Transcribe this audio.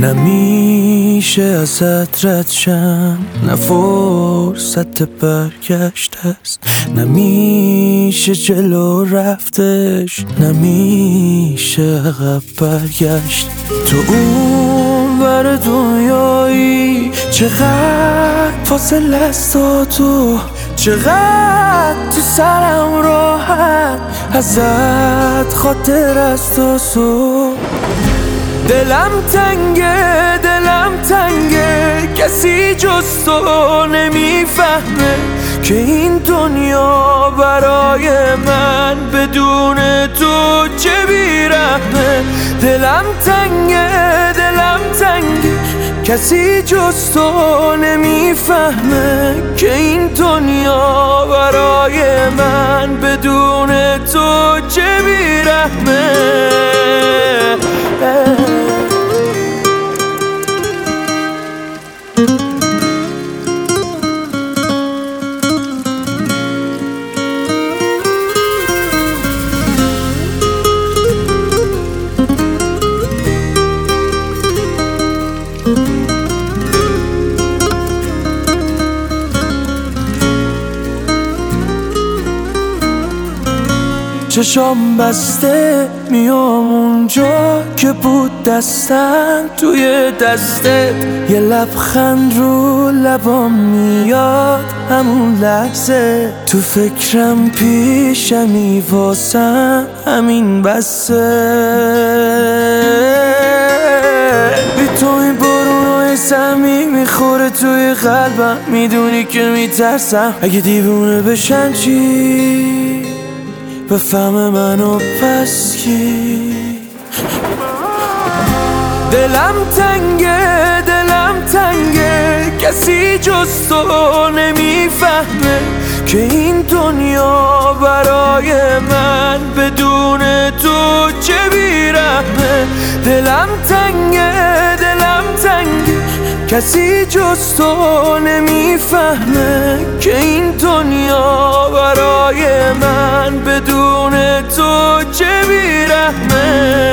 نمیشه ازت رد شم، نه فرصت برگشت است، نمیشه جلو رفتش، نمیشه عقب برگشت. تو اون ور دنیایی چقدر فاصله است تا تو، چقدر تو سرم راحت ازت خاطر است تا صبح. دلم تنگه کسی جز تو نمیفهمه که این دنیا برای من بدون تو چه بیرحمه. دلم تنگه کسی جز تو نمیفهمه که این دنیا برای من بدون تو چه بیرحمه. چشام بسته میام اونجا که بود دستم توی دستت، یه لبخند رو لبام میاد همون لحظه، تو فکرم پیشمی واسم همین بسه. بی تو این بارونای سمی میخوره توی قلبم، میدونی که میترسم اگه دیوونه بشن چی بفهم منو پس کی. دلم تنگه کسی جز تو نمیفهمه که این دنیا برای من بدون تو چه بیرحمه. دلم تنگه کسی جز تو نمیفهمه که این دنیا برای من بدون تو چه بیرحمه.